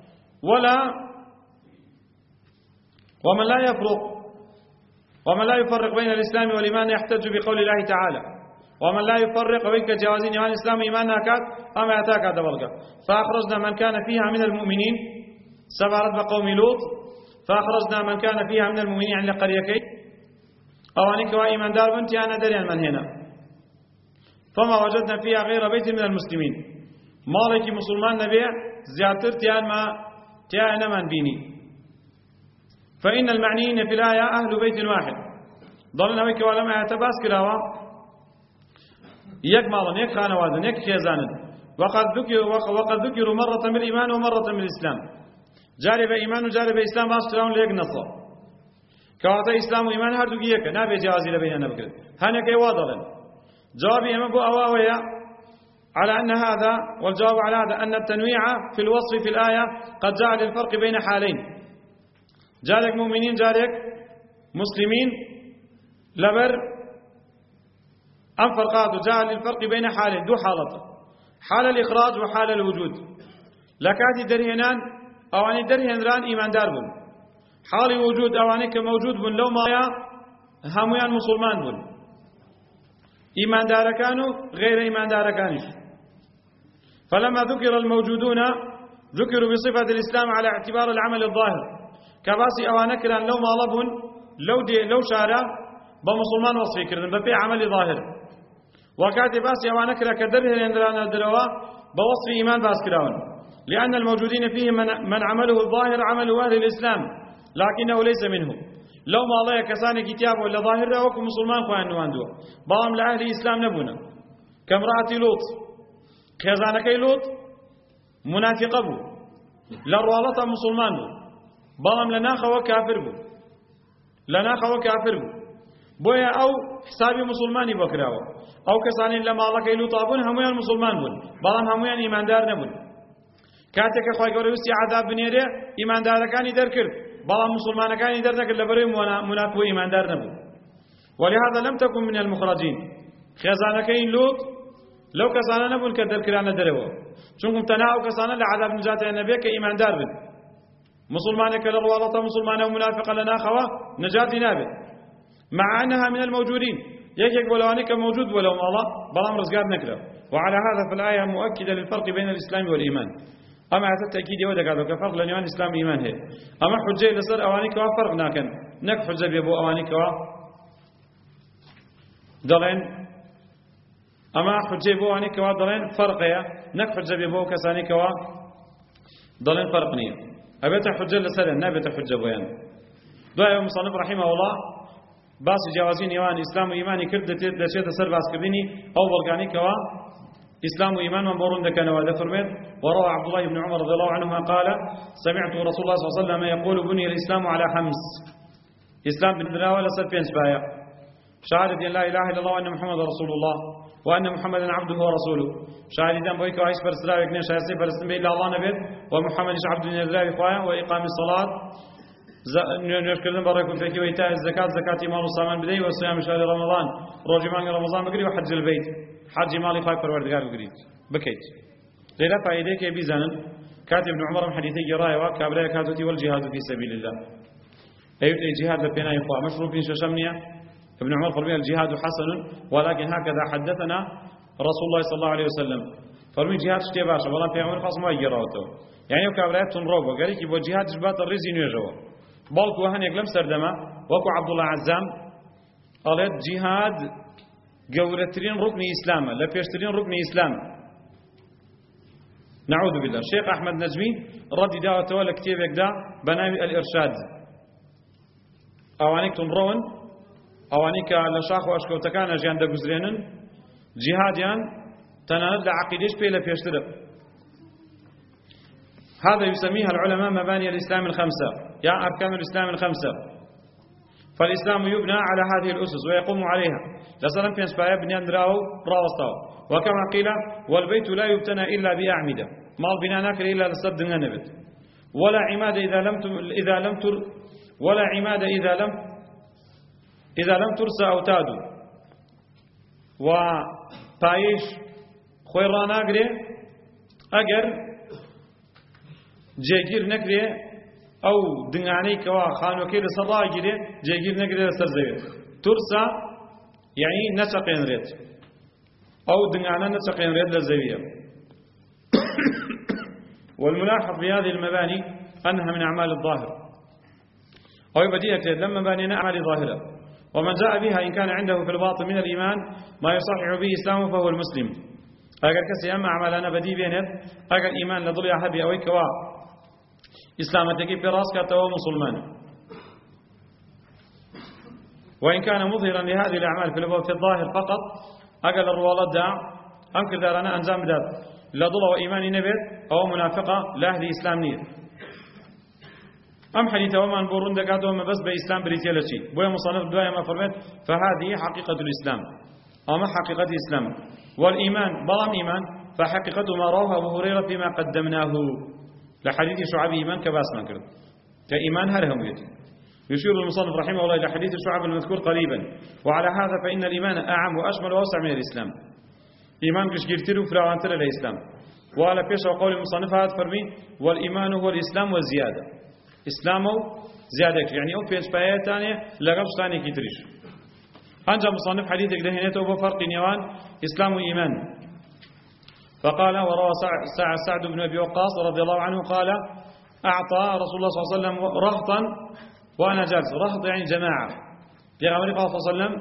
ومن لا يفرق بين الإسلام والإيمان يحتج بقول الله تعالى: ومن لا يفرق بين جوازين إيمان الإسلام وإيمان ناكات أما يتاك هذا بلغة. فأخرجنا من كان فيها من المؤمنين سبعت بقوم لوط، فأخرجنا من كان فيها من المؤمنين عن قريكي أوانك وإيمان دار بنتي أنا دريان من هنا، فما وجدنا فيها غير بيت من المسلمين. مالك مسلمان نبيع زيادتر تيان من بيني. فإن المعنيين في الآية أهل بيت واحد ضلنا ويك ولما يتباس كلاوا يك مالن يك خانوادن يك خيزانن. وقد ذكروا مرة بالإيمان ومرة بالإسلام، جارب إيمان وجارب إسلام أصلاً ليك نصا كواتا إسلام وإيمان هر دوكيك نابي جوازي لبيننا بكر هناك واضح. جوابي أمبو أواوية على أن هذا، والجواب على هذا أن التنويع في الوصف في الآية قد جاء للفرق بين حالين: جارك مؤمنين جارك مسلمين لبر أم فرقات جاء للفرق بين حالين، دو حالة: حال الإخراج وحال الوجود. لكاتي درهنان أواني درهنران إيمان داربون، حال الوجود أواني كموجود بن لو مايا هميان مسلمان بن، إيمان دار كانوا غير إيمان دار كانش. فلما ذكر الموجودون ذكروا بصفة الإسلام على اعتبار العمل الظاهر، كباسي أوانكرا لو مالبون لو شارع بمسلمان وصفي كردن بفي عمل ظاهر، وكاتب باسي أوانكرا كدره يندران الدروا بوصف إيمان باسكراون، لأن الموجودين فيه من عمله الظاهر عمل أهل الإسلام لكنه ليس منه. لو ما الله كساني كتاب ولا ظاهر وكم مسلمان خوان نواندو بام لأهل الإسلام نبونا كامرأة لوط خزانكي لوط منافق بو لروالة مسلمان بو بام لناخ وكافر بو بويا أو حسابي مسلماني بكراو أو كساني لما الله كي لوط أبون هميان مسلمان بون بام هميان إيمان دار نبون كاتك خوي قروسي عذاب بنيره إيمان دار كان يدركر بابا مسلمان كان يدرك لبري منافق إيمان دار نبو. ولهذا لم تكن من المخرجين. خزانكين لوط لو كسانا نبون كدر كرانا دروا چونكم تناو كسانا لعذاب نجاة النبي كإيمان دار بن مسلمان كالروالة مسلمان ومنافق لنا خوا نجاة نابل مع أنها من الموجودين يكيك ولوانك موجود ولو الله بلام رزقات نكره. وعلى هذا فالآية مؤكدة للفرق بين الإسلام والإيمان. أما على التأكيد يودك هذا كفرق لأن يوان إسلام إيمان هي. أما حجة لسر أوانيك وفرق ناكن نك حجة بيبو أوانيك ودلين أما حجة بو أوانيك ودلين فرقية نك حجة بيبو كسانيك ودلين فرقنية. أبيت حجة لسر نبيت حجة بويان. دعاء مصنف رحمه الله باس جوازين يوان إسلام وإيماني كرد دشيت سر باس كبيني أو برقانيك إسلام وإيمان من بورون دكان وهذا فرميت. وروى عبد الله بن عمر رضي الله عنهما قال: سمعت رسول الله صلى الله عليه وسلم يقول: بني الإسلام على خمس. إسلام بن دراوة لسبين شبايا: شهادة أن لا إله إلا الله وأن محمد رسول الله وأن محمدا عبده ورسوله. شهادة بويك وعيش فرسلاوي كنيش هيسي فرسلم إلا الله نبيت ومحمد عبد من الله إخوان وإقام الصلاة نوێژکردن بە ڕێکوتێکەوەی تا زەکات زەکاتی ماڵ و سامان بدەیت و سیامی شاری ڕەمەضان ڕۆژی مانگی ڕەمەضان بگری و حەج البەیت حەجی ماڵی خوای پەروەردگار بگریت بکەیت لێرە فایدەیەکێ بیزانن کاتی ابن عمر حدیثی گەڕایەوە کابرای کاتوتی والجهاد في سبيل الله أيوة الجهاد لبناء إخوة مشروع في ششمنية ابن عمر فرمي الجهاد حسن ولكن هكذا حدثنا رسول الله صلى الله عليه وسلم فرمي جهاد شتي باشا والله في عمر خاص ما يقراته يعني كابرات تنروبه قال لك يبغى جهاد جبات الرزق نيجوا بالك وهن يقلم سردما وكو عبد الله عزام قالت جهاد جورترين ركن إسلام لا بيشترين ركن إسلام نعوذ بالله الشيخ أحمد نجمي ردي دعوته ولا كتير يقدع بناء الإرشاد أوانيك تنرون أوانيك لشاخ وأشكوتكان أجيان دقزرينن جهاديان تنالد عقيدش بيلا بيشترب هذا يسميها العلماء مباني الإسلام الخمسة يا أركان الإسلام الخمسة فالإسلام يبنى على هذه الأسس ويقوم عليها لسلام في أسبايا بنيان دراو راوستاو وكما قيل والبيت لا يبتنى إلا بأعمدة ما البناء ناكر إلا لصد النبت ولا عماد ولا عماد إذا لم ترسى أوتاد وطايش خويران أجري أجر جيجير نكري أو دنياني كوا خانو كير صلاة جري جيجير نكري سرزيت ترسى يعني نسقين ريت أو دنيانا نسقين ريت للزاوية والملاحظ في هذه المباني أنها من أعمال الظاهر أو بديهة لما بانينا أعمال ظاهرة ومن جاء بها إن كان عنده في الباطن من الإيمان ما يصحح به إسلامه فهو المسلم أجر كسي أما أعمالنا بدي بينه أجر إيمان لضلي أحبي أو كوا إسلامتك في راسك تو مسلمان وإن كان مظهرا لهذه الأعمال في الظاهر فقط أجل الروالات دع أنكر دارنا أنزام دار لضل وإيمان نبت أو منافقة لأهل إسلام نير أم حديث وما نبورون دكاتو وما بس بإسلام بريتيالتي بويا مصنف دوايا ما فرمت فهذه حقيقة الإسلام أما حقيقة الإسلام والإيمان بلام إيمان فحقيقة ما رواه أبو هريرة فيما قدمناه لحديث شعب إيمان كباس نكرد كإيمان هرهم يتي يشير المصنف رحمه الله إلى حديث الشعب المذكور قريبا وعلى هذا فإن الإيمان أعم وأشمل وأوسع من الإسلام إيمان كشكيرتر وفراوانتر الإسلام وعلى فيش وقول المصنف هذا فرمي والإيمان هو الإسلام والزيادة إسلام زيادة يعني أو فيش بايات ثانية لقبش ثانية كتريش أنجا مصنف حديثك دهنته بفرق نيوان إسلام وإيمان فقال وروى سعد بن أبي وقاص رضي الله عنه قال أعطى رسول الله صلى الله عليه وسلم رهطا وأنا جالس رهط يعني جماعة في غمري قال صلى الله عليه وسلم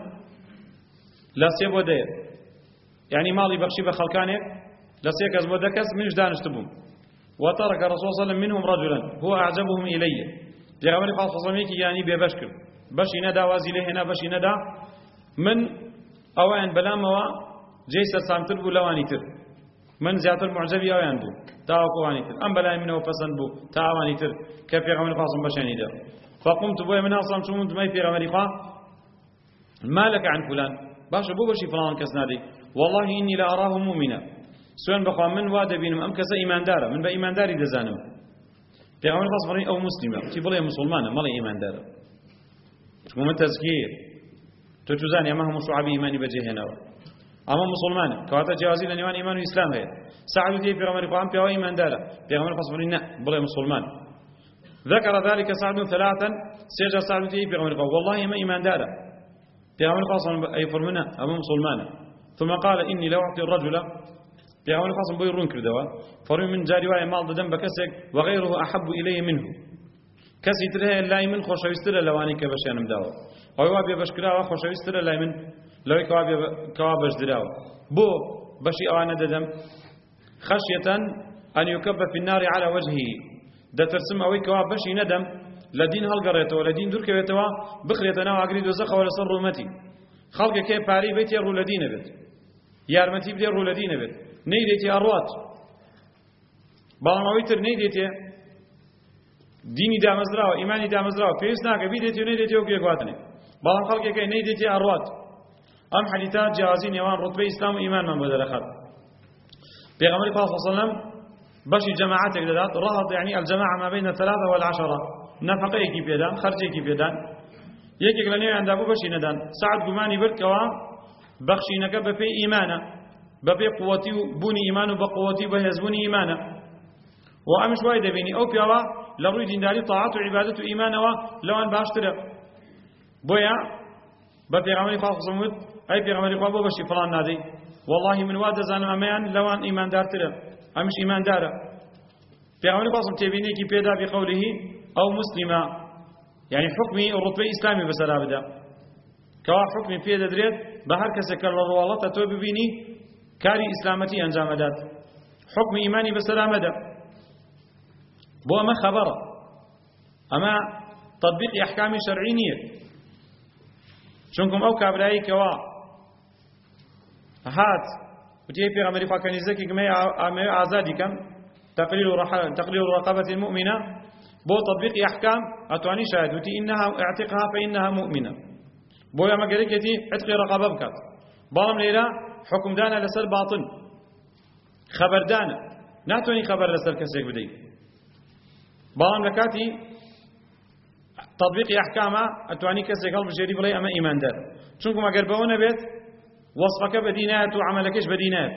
لا سيب ودير يعني مالي بخشي بخلكانك لا سيكز ودكس من جدان اشتبهم وترك الرسول صلى الله عليه وسلم منهم رجلا هو أعجبهم إلي في غمري قال صلى الله عليه وسلم يعني بيبشكر بشي ندى وازي له هنا بشي ندى من أوان بلاموا جيسر سامتر بو لواني تر من زيادة المعجبي أوان بو تاوكو واني تر أم بلاي منه فسن بو تاواني تر كيف في غمري قاسم بشاني دا فقمت بويا من أصلا شمونت ماي في غمري قا ما لك عن فلان باشا بو بشي فلان كسنادي والله إني لا أراه مؤمنا سوين بخوا من واد بينهم أم كسا إيمان دارا من بإيمان داري دزانم في غمري قاسم أو مسلمة تبلي مسلمانة مالي إيمان دارا ومن تزكير تتوزاني أما هم شعبي إيماني بجيه هنا أما مسلمان كواتا جوازي لنيوان إيمان وإسلام هي سعدوا فيه في غمر قام فيه إيمان دالا في غمر قصفرين بلا مسلمان ذكر ذلك سعد ثلاثا سيجا سعد فيه في غمر قام والله ما إيمان دالا في غمر قصم أي فرمنا أما مسلمان ثم قال إني لو أعطي الرجل في غمر قصم بيرون كردوا فرمي من جاري واي مال دم بكسك وغيره أحب إليه منه كسي تره لا من خوشويستر لواني كبشان مداوا أو يوابي بشكرا خوشويستر لا من لو كوابش دراو بو بشي أوانا ددم خشية أن يكب في النار على وجهه ده ترسم أوي كواب بشي ندم لدين هالقريته ولدين دور كويتوا بخريتنا وعقريد وزخ ولا صر رومتي خلق كيف باري بيت يرو لدين بيت يارمتي بدي يرو لدين بيت نيديتي أروات بالماويتر نيديتي ديني دامزراو إيماني دامزراو فيسناك بيديتي ونيديتي وكي قواتني بالام خلق كي نيديتي أروات أم حديثات جوازين يوان رتبة إسلام وإيمان من بدل أخذ. پیغمبر صلی الله علیه و سلم بشي جماعتك دادات رهط يعني الجماعة ما بين 3 و10 نفقيكي بيدان خرجيكي بيدان يكيك لنيو عند أبو بشي ندان سعد قماني بركوا بخشي نكب في إيمانا ببي قوتي بوني إيمان وبقوتي بهزبوني إيمانا وأمش وايد بيني أو بيوا لروي دينداري طاعات وعبادة وإيمان لو أن باشتر بويا ببيغمري خاص صمود أي بيغمري قابو بشي فلان نادي والله من واد زان أمان لو أن إيمان دار ترى أمش إيمان داره بيغمري خاص تبيني كي بيدا بقوله أو مسلمة يعني حكمي الرتبة إسلامي بس لا بدا كوا حكمي في دريت بهر كسكر الله تتوب بيني كاري إسلامتي أنجام دات حكم إيماني بس لا مدى بو أما خبره أما تطبيق أحكام شرعية شنكم أو كابرائي كوا هات وتيه في غمري فاكني زكي كما آزادي كم تقليل رقبة المؤمنة بو تطبيق أحكام أتواني شاهد وتي إنها اعتقها فإنها مؤمنة بو يا مقالك يتي عتق رقبة بكات بالم ليلة حكم دانا لسر باطن خبر دانا ناتوني خبر لسر كسيك بدي بالم لكاتي تطبيق أحكامها أتواني كسيك قلب الشريف لي أما إيمان دار شنكم أقربونا بيت وصفك بدينات وعملكش بدينات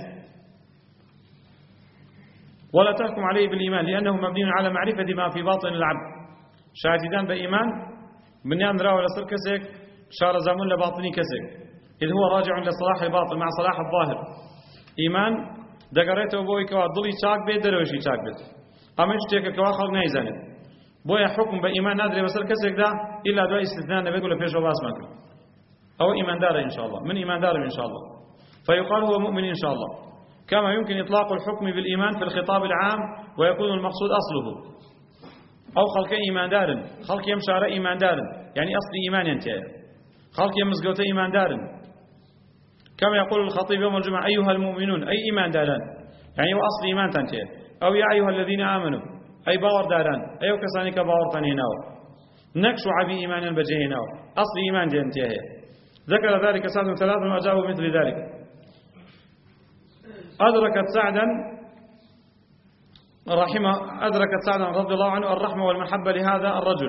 ولا تحكم عليه بالإيمان لأنه مبني على معرفة ما في باطن العبد شاهدان بإيمان من يندرى ولا سر كسيك شار زامن لباطني كسيك إذ هو راجع لصلاح الباطن مع صلاح الظاهر إيمان دقريته بوي كوا ضلي شاك بيت دروشي شاك بيت أما يشتيك كوا خلق نايزانه بوي حكم بإيمان نادري وسر كسيك ده إلا دواء استثناء نبيك ولا فيش وباس ماكل أو إيمان دار إن شاء الله من إيمان دار إن شاء الله فيقال هو مؤمن إن شاء الله كما يمكن إطلاق الحكم بالإيمان في الخطاب العام ويكون المقصود أصله أو خلق إيمان دار خلق يمشار إيمان دار يعني أصل إيمان ينتهي خلق يمزقوت إيمان دار كما يقول الخطيب يوم الجمعة أيها المؤمنون أي إيمان داران يعني وأصل إيمان تنتهي أو يا أيها الذين آمنوا أي باور داران أي كسانك باور تنهناو نكشو عبي إيمانا بجهناو أصل إيمان ينتهي ذكر ذلك سعد 3 وأجابوا مثل ذلك أدركت سعدا رضي الله عنه الرحمة والمحبة لهذا الرجل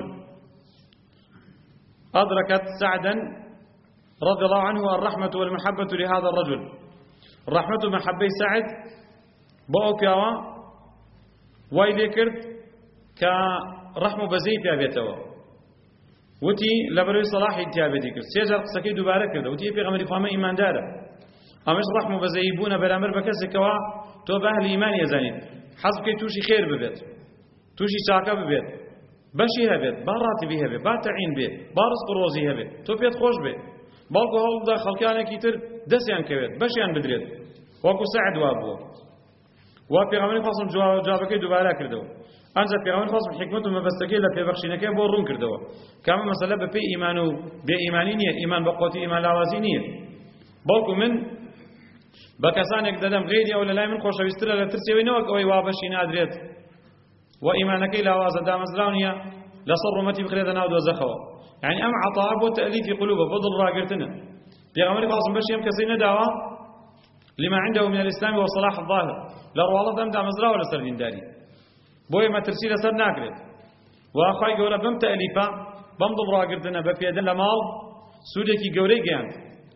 أدركت سعدا رضي الله عنه الرحمة والمحبة لهذا الرجل الرحمة والمحبة سعد بأوكاوا ويذكرت كرحمة بزيت أبيتوا وتي لبروي صلاح انتيابي ذكر سيجر قسكي دوباره كرده وتي في غمر فهم إيمان داره أمش رحمة بزيبون برامر بكسكوا تو بأهل إيمان يزانين حسب كي توشي خير ببيت توشي شاكا ببيت بشي هبيت باراتي بي هبيت باتعين بي بارزق روزي هبيت تو بيت خوش بي بالكو هول دا خلقانا كيتر دسيان كويت بشيان بدريت وكو سعد وابوه وفي غمر فصل جوابكي دوباره كرده أنجا في غمر فصل حكمته مبستكي لفي بخشينكي بورون كرده كما مسألة بفي إيمانه بإيمانينية إيمان بقوتي إيمان لاوازينية بالكو من بكسانك ددم غيري أو لا من خوش بيستر لترسي وينوك أو يوابشي نادريت وإيمانك لاواز دام زراونية لصرمتي بخريدنا ودوزخوا يعني أم عطاء وتأليف قلوبه فضل راقرتنا في غمر فصل بشيم كسينا دعوة لما عنده من الإسلام وصلاح الظاهر لروالله دام زرا ولا سردين داري بوي ما ترسي لسر ناكرت وأخوي قولا بم تأليفا بمضل راقرتنا بفيدن لمال سودكي قوري قياند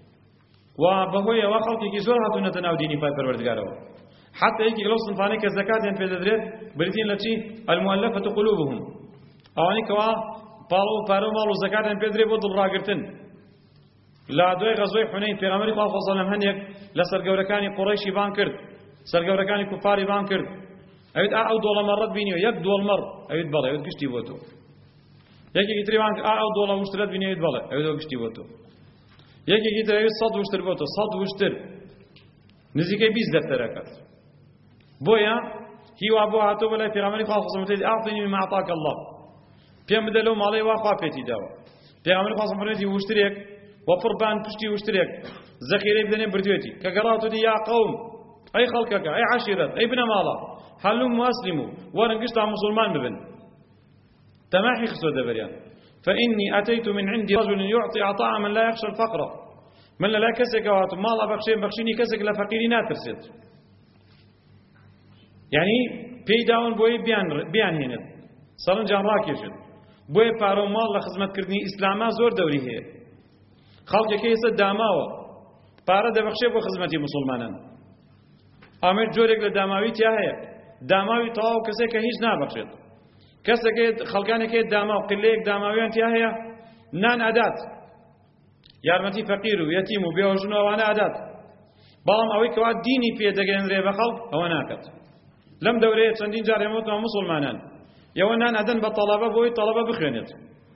وبهوية وخلقي زور هاتو نتناو ديني باي پروردگارو حتى يكي لو صنفاني كزكاة في الدريد بريتين لتي المؤلفة قلوبهم اواني كوا بارو مالو زكاة في الدريد ودل راقرتن لا دوي غزوي حنين في غمري قال صلى الله عليه وسلم لسرقوركاني قريشي بان كرد سرقوركاني كفاري بان كرد أيد أو دولار مرات بينيو يك دول مر أيد بلا أيد كشتي بوتو يكي يتري بان أو دولار مشتريات بينيو أيد بلا أيد كشتي بوتو يكي يتري أيد صد وشتر بوتو صد وشتر نزيكي بيز دفتر أكاد بويا هي وابو هاتو بلا في غمري خاص صلى أعطني مما أعطاك الله بيام بدلو مالي واقع بيتي داوا في غمري خاص صلى وشتريك وفربان بشتي وشتريك ذخيرة بدني بردويتي كقراتو دي يا قوم أي خلقك أي عشيرة أي بنا مالا حلوم واسلموا ورنقشت على مسلمان ببن تماحي خسو دبريان فإني أتيت من عندي رجل يعطي عطاء من لا يخشى الفقر من لا كسك واتو مالا بخشين بخشيني كسك لفقيري ناترسد یعنی پێی داون بۆی بیان هێنێت سەرنجیان ڕاکێشێت بۆیە پارە و ماڵ لە خزمەتکردنی ئیسلاما زۆر دەوری هەیە خەڵکێکی ئێستا داماوە پارە دەبەخشێ بۆ خزمەتی مسلمانان ئەمە جۆرێک لە داماوی تیا هەیە داماوی تەواو کەسێک کە هیچ نابەخشێت کەسێک خەڵکانێکی داماو قلەیەک داماویان تیا هەیە نان ئەدات یارمەتی فەقیر و یەتیم و بێوەژن و ئەوانە ئەدات بەڵام ئەوەی کەوا دینی پێدەگەێنرێ بە خەڵک ئەوە ناکات لەم دەورەیە چەندین جار ئێمەوتەوە مسلمانان ئێوە نان ئەدەن بە تەڵەبە بۆی تەڵەبە بخوێنێت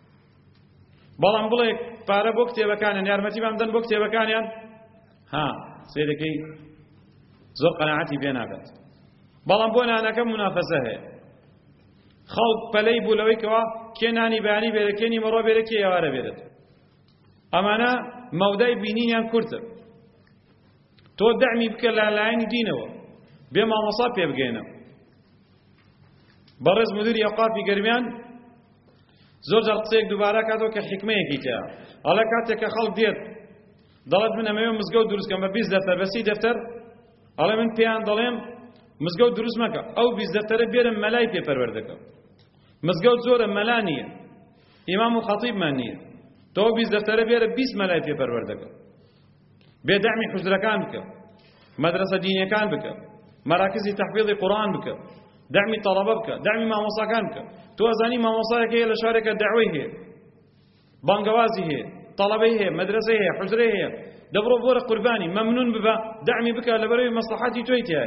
بەڵام بڵێ پارە بۆ کتێبەکانیان یارمەتیمان بدەن بۆ کتێبەکانیان سێرەکەی زۆر قەناعەتی پێ ناکات بەڵام بۆ نانەکە منافەسە هەیە خەڵک پەلەی بوو لەوەی کەوا کێ نانی بەیانی بێرە کێ نیمەڕۆ بێرە کێ ئێوارە بێرێت ئەمانە مەودای بینینیان کورتە تۆ دەعمی بکە لە لایەنی دینەوە بێ مامۆسا پێ بگەێنە بەڕێز مدیری ئەوقافی گەرمیان زۆر جار قسەیەک دووبارە کاتەوە کە حیکمەیەکی تیا ئەڵێ کاتێک کە خەڵک دێت دەڵێت من ئەمەوێ مزگەوت دروستکەم بە 20 دەفتەر بە 30 دەفتەر ئەڵێ من پێیان دەڵێم مزگەوت دروست مەکە ئەو 20 دەفتەرە بێرم مەلای پێپەروەردەکە مزگەوت زۆرە مەلا نییە ئیمام و خەتیبمان نییە تۆ 20 دەفتەرە بێرە 20 مەلای پێپەروەردەکە بێدەعمی حوزرەکان بکە مەدرسە دینیەکان بکە مەراکزی تەحفیظی قورئان بکە دعمی تەڵەبە بکە دعمی مامۆساکان بکە تۆ ئەزانی مامۆسایەک هەیە لە شارێکە دەعوەی هەیە بانگەوازی هەیە تەڵەبەی هەیە مەدرسەی هەیە حوزرەی هەیە دەبڕۆ بۆرە قوربانی مەمنون ببە دعمی بکە لەبەرەوەی مەسلحەتی تۆی تایە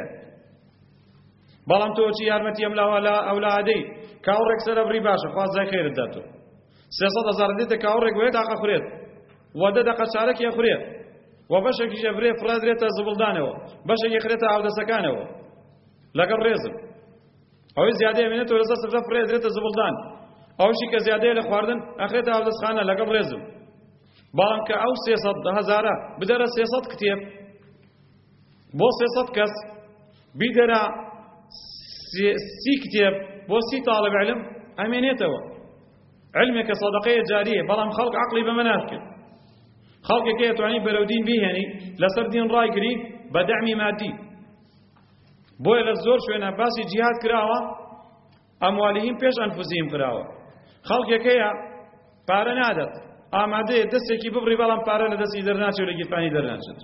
بەڵام تۆ چی یارمەتی ئەم ئەولادەی کاوڕێک سەرە بڕی باشە خوازای خێرت داتۆ 300,000 دێتە کاوڕێک وێت تاقە خورێت وەدە دەقە چارەکی خورێت و بەشێکی ژەبرێ فرادرێتە زبڵدانەوە بەشێکی خرێتە ئاودەسەکانەوە لەگەڵ ڕێزم ئەوەی زیادەیە بێنێتەوە لەسەر سفرە فرێدرێتە زبڵدان ئەوشی کە زیادەیە لە خواردن ئەخرێتە ئاودەسخانە لەگەڵ ڕێزم بەڵام کە ئەو 300,000 بدەرە 300 کتێب بۆ 300 کەس بیدەرە 30 کتێب بۆ 30 طالب علم ئەمێنێتەوە علمێکە سەدەقەیە جاریە بەڵام خەڵک عەقڵی بەمە ناکرد خەڵکێک دەتوانی بەرەو دین بیهێنی لەسەر دین ڕایگری بە دەعمی مادی بۆیە لە زۆر شوێنە باسی جیهاد کراوە ئەموالیهیم پێش ئەنفوسیهیم کراوە خەڵکێک هەیە پارە نادەت ئامادەیە دەستێکی ببڕی بەڵام پارە لە دەستی دەرناچێت و لە گیرفانی دەرناچێت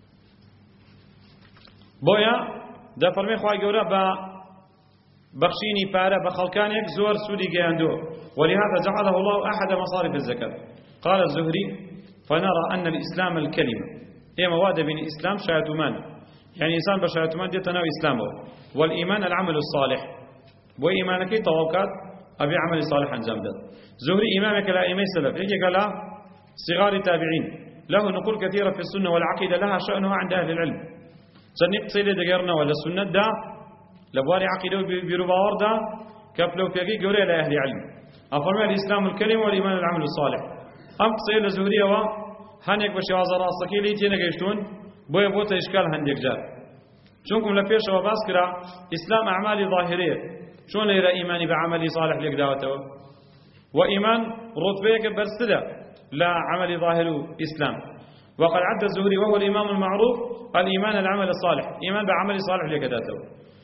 بۆیە دەفەرمێ خوای گەورە بە بەخشینی پارە بە خەڵکانێک زۆر سوودی گەیاندووە ولهذا جعله الله أحد مصارف الزكاة قال الزهري فنرى أن الإسلام الكلمة إما واد بين الإسلام شهادمان يعني إنسان بشهادمان دي تناوي إسلامه والإيمان العمل الصالح وإيمانك توقعات أبي عمل صالح أنجام ده زهري إمامك لا إمام سلف يجي قال صغار تابعين له نقول كثيرة في السنة والعقيدة لها شأنها عند أهل العلم سنق سيدة دقرنا ولا السنة ده لبواري عقيدة بيروباور ده كفلو فيقي قولي لأهل علم أفرمي الإسلام الكلمة والإيمان العمل الصالح أم قصير زهرية هەنێک بە شێوازە ڕاستەکەی لی تێنەگەیشتون بۆیە بۆتە ئیشکال هەندێک جار چونکم لە پێشەوە باس کرا ئیسلام ئەعمالی ظاهرەیە چۆن لێرە ئیمانی بە عەمەلی صالح لێک داوەتەوە و ئیمان ڕوتبەیەکە بەرزترە لە عەمەلی ظاهر و ئیسلام وقد عد الزهري وهو الإمام المعروف الإيمان العمل الصالح إيمان بعمل صالح لێک داتەوە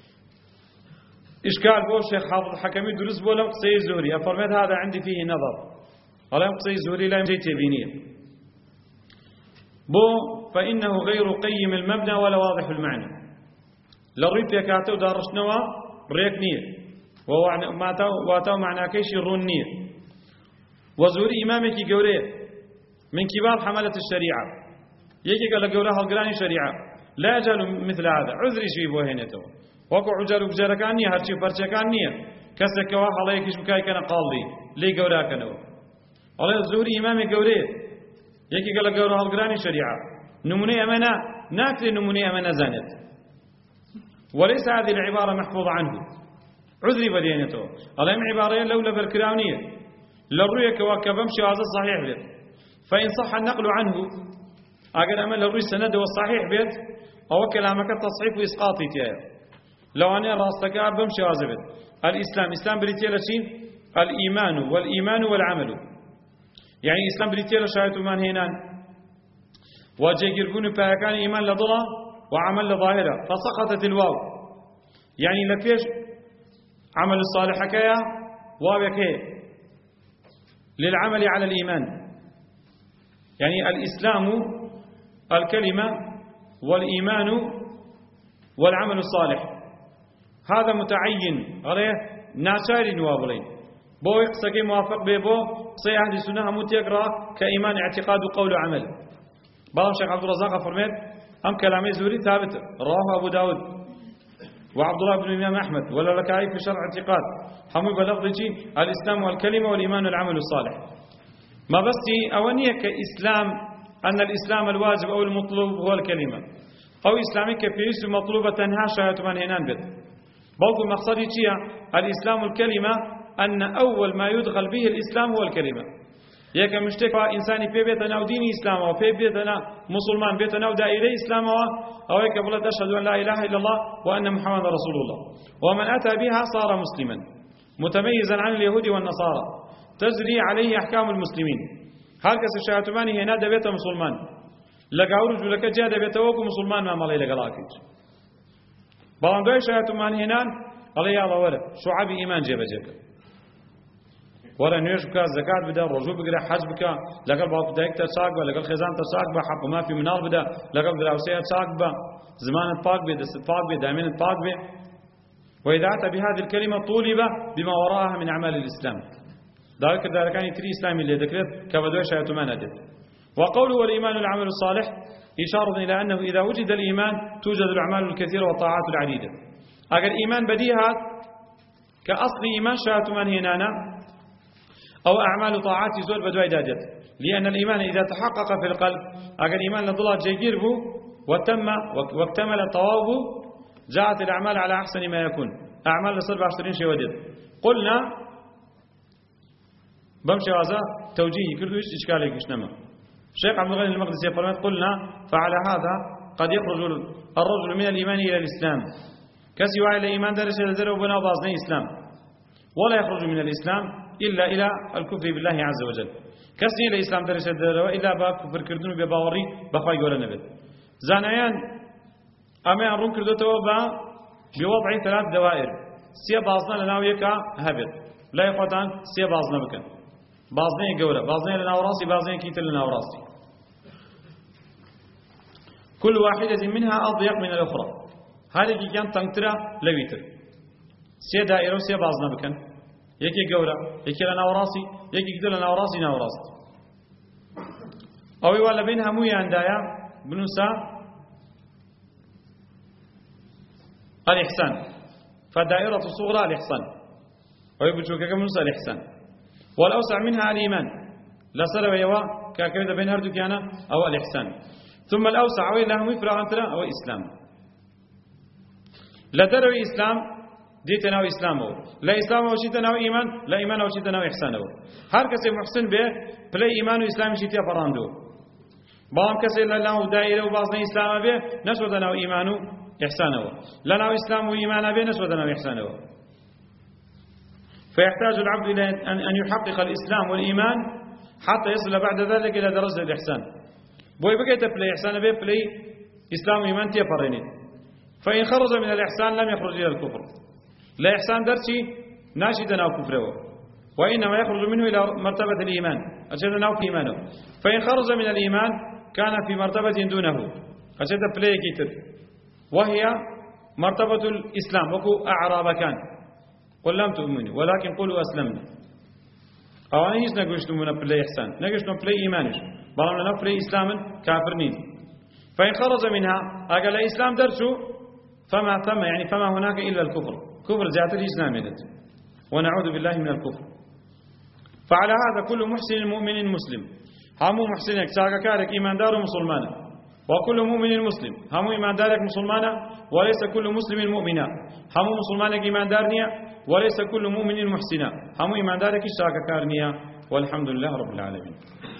إشكال بو شيخ حافظ حكمي دروس بو لم قصي الزهري أفرمت هذا عندي فيه نظر ألم قصي الزهري لا يمجي تبينيه بو فإنه غير قيم المبنى ولا واضح المعنى لريت يكاتو دارشنوا ريك نية واتو معنى كيش رون نية وزهري إمامك قوريه من كبار حملة الشريعة يجي قال قورها القراني شريعة لا يجعل مثل هذا عذري شوي بو هينته وەکو عوجار و بجارەکان نییە هەرچی و پەرچەکان نییە کەسێکەوە هەڵەیەکیش بکایکەنە قاڵی لی گەوراکەنەوە ئەڵێ زوهری ئیمامی گەورەیە یەکێکە لە گەورە هەڵگرانی شەریعە نمونەی ئەمە ناکرێت نمونەی ئەمە نەزانێت وليس هذه العبارة محفوظة عنه عذري بدينته الله يم عبارة لو لبركراونية للرؤية كواكبم شواذ الصحيح بيت فإن صح النقل عنه أجل أمل الرؤية سند والصحيح بيت أو كلامك التصحيح وإسقاطي تياه لو أنا راستك بم شواذ بيت الإسلام إسلام بريتيا لشين الإيمان والإيمان والعمل يعني إسلام بريتيا لشاهد من هنان وجه يربون بأكان إيمان لضلا وعمل لظاهرة فسقطت الواو يعني لفيش عمل الصالح كيا وابكي للعمل على الإيمان، يعني الإسلام الكلمة والإيمان والعمل الصالح، هذا متعين عليه ناشر نوابلين بو يقصك موافق بيبو قصي أهل السنة هموت يقرأ كإيمان اعتقاد وقول وعمل. بعض الشيخ عبد الرزاق فرميت أم كلامي زوري ثابت رواه أبو داود وعبد الله بن الإمام أحمد ولا لكاي في شرع اعتقاد حمو بلفظي الإسلام والكلمة والإيمان والعمل الصالح. ما بس أولية كإسلام أن الإسلام الواجب أو المطلوب هو الكلمة أو إسلامي كبيس مطلوبة تنهى شهادة من هنان بيت بلغو مقصدي تيا الإسلام الكلمة أن أول ما يدخل به الإسلام هو الكلمة. يك مشتكى إنساني في بيتنا ودين إسلام وفي بيتنا مسلمان بيتنا ودائرة إسلام أو هيك بلد أشهد أن لا إله إلا الله وأن محمد رسول الله، ومن أتى بها صار مسلما متميزا عن اليهود والنصارى تجري عليه أحكام المسلمين. هركس الشهاتماني هنا دبيت مسلمان لقاورج لك جاء دبيت وكو مسلمان ما مالي لقلاكيج بلان دوي شهاتماني هنا الله يا الله ولا شعب إيمان جيب ولا نيش بك زكاة بدا رجوع بقرا حج بك لقل باق دايك تساق با لقل خزان تساق با حق ما في منال بدا لقل دراوسية تساق با زمان الطاق بي دست الطاق بي دامين الطاق بي. وإذا أتى بهذه الكلمة طولب بما وراءها من أعمال الإسلام ذلك كان يتري إسلامي اللي ذكرت كبدوي شهادة ما ندت. وقوله والإيمان العمل الصالح إشارة إلى أنه إذا وجد الإيمان توجد الأعمال الكثيرة والطاعات العديدة. أجل إيمان بديهات كأصل إيمان شهادة من هنانا أو أعمال طاعات زول بدوي دادت، لأن الإيمان إذا تحقق في القلب أجل إيمان لضلات جيجير بو واكتمل الطواب جاءت الأعمال على أحسن ما يكون. أعمال لصرف 20 شيء ودد قلنا بمشي هذا توجيهي كله إيش إشكالي إيش نما. الشيخ عبد الغني المقدسي يقول قلنا فعلى هذا قد يخرج الرجل من الإيمان إلى الإسلام كسي وعلى الإيمان درس الذرة وبناء ضازني إسلام، ولا يخرج من الإسلام إلا إلى الكفر بالله عز وجل. كسي إلى الإسلام درس الذرة إلا بكفر كردون بباوري بخواي ولا نبت زانيان أما يرون كردوته بوضع 3 دوائر سي بازنا لناويكا هبط لا يقطعن سي بازنا بكن بازنين جورة بازنين لناوراسي بازنين كيتل لناوراسي كل واحدة منها أضيق من الأخرى. هذه كان تنترى لويتر سي دائرة سي بازنا بكن يكي جورة يكي لناوراسي يكي كيتل لناوراسي ناوراسي أو يوالا بينها مويا عندايا بنوسا الإحسان فالدائرة الصغرى الإحسان ويبتشوك كمنسى الإحسان والأوسع منها الإيمان لا سلوى يوا كاكريدة بين هردو كيانا أو الإحسان ثم الأوسع وإلا هم يفرع أنترا أو إسلام لا دروي إسلام ديتنا وإسلامه لا إسلام وشيتنا وإيمان لا إيمان وشيتنا وإحسانه. هر كسي محسن به بلا إيمان وإسلام شيتيا فراندو بام كسي لله دائرة وبعضنا إسلام به نشودنا وإيمانه إحسانه لنا إسلام وإيمان به نشودنا وإحسانه. فيحتاج العبد إلى أن يحقق الإسلام والإيمان حتى يصل بعد ذلك إلى درجة الإحسان. بوي بقيت بلاي إحسان به بلاي إسلام وإيمان تيفريني. فإن خرج من الإحسان لم يخرج إلى الكفر. لا إحسان درسي ناشدنا وكفره وإنما يخرج منه إلى مرتبة الإيمان أشهدنا في إيمانه. فإن خرج من الإيمان كان في مرتبة دونه أشهد بلاي كتر وهي مرتبة الإسلام وكو أعراب كان قل لم تؤمنوا ولكن قولوا أسلمنا. أو أنا هيس نقولشتم بلاي إحسان نقولشتم بلاي إيمانش بلام نفلاي إسلام كافرين. فإن خرج منها أقل إسلام درسه فما ثم يعني فما هناك إلا الكفر كفر ذات الإسلام ونعوذ بالله من الكفر. فعلى هذا كل محسن مؤمن مسلم همو محسنك ساقا كارك إيمان دار مسلمانا وكل مؤمن مسلم همو إيمان دارك مسلمانا وليس كل مسلم مؤمنا همو مسلمانك إيمان دارنيا وليس كل مؤمن محسنا همو إيمان دارك ساقا كارنيا والحمد لله رب العالمين.